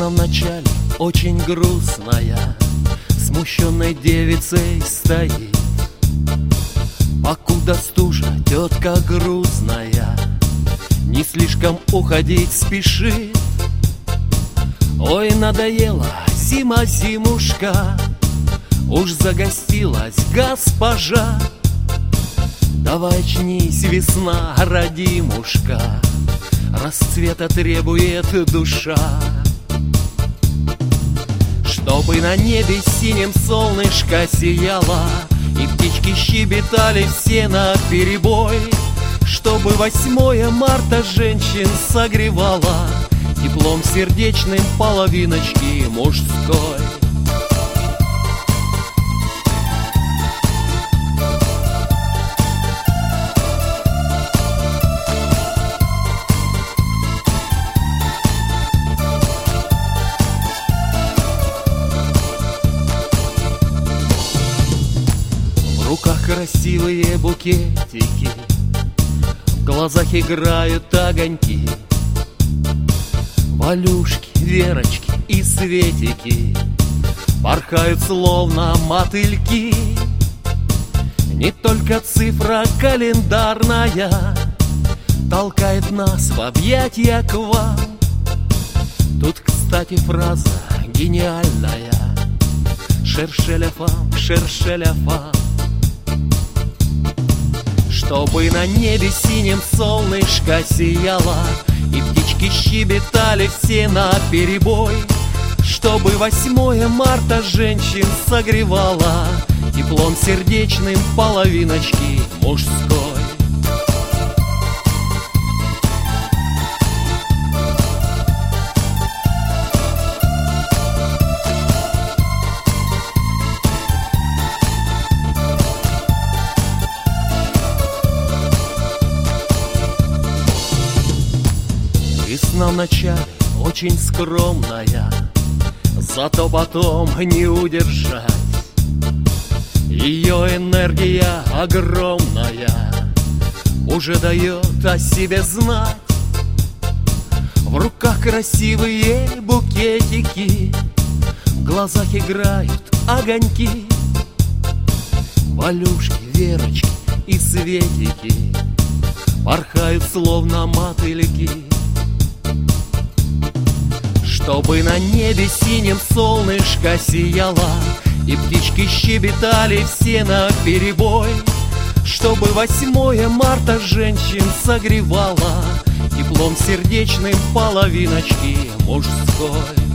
Весна вначале очень грустная, смущенной девицей стоит, покуда стужа тетка грузная не слишком уходить спешит. Ой, надоела зима, зимушка, уж загостилась госпожа. Давай очнись, весна, родимушка, расцвета требует душа. Чтобы на небе синим солнышко сияло, и птички щебетали все наперебой, чтобы 8 марта женщин согревала теплом сердечным половиночки мужской. В руках красивые букетики, в глазах играют огоньки. Валюшки, Верочки и Светики порхают словно мотыльки. Не только цифра календарная толкает нас в объятия к вам. Тут, кстати, фраза гениальная: шершеля-фам, шершеля-фам. Чтобы на небе синим солнышко сияло, и птички щебетали все наперебой, чтобы 8 марта женщин согревала теплом сердечным половиночки мужской. Весна вначале очень скромная, зато потом не удержать. Ее энергия огромная уже дает о себе знать. В руках красивые букетики, в глазах играют огоньки. Валюшки, Верочки и Светики порхают словно мотыльки. Чтобы на небе синим солнышко сияло, и птички щебетали все наперебой, чтобы 8 марта женщин согревала теплом сердечным половиночки мужской.